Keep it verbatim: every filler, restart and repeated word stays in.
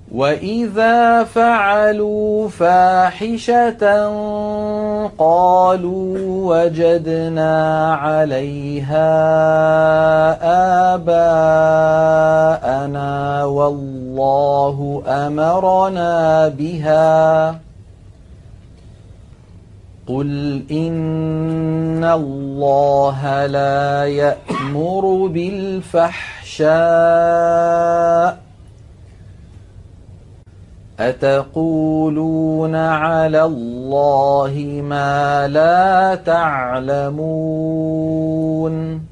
وإذا فعلوا فاحشة قالوا وجدنا عليها آباءنا والله أمرنا بها قل إن الله لا يأمر بالفحشاء أتقولون على الله ما لا تعلمون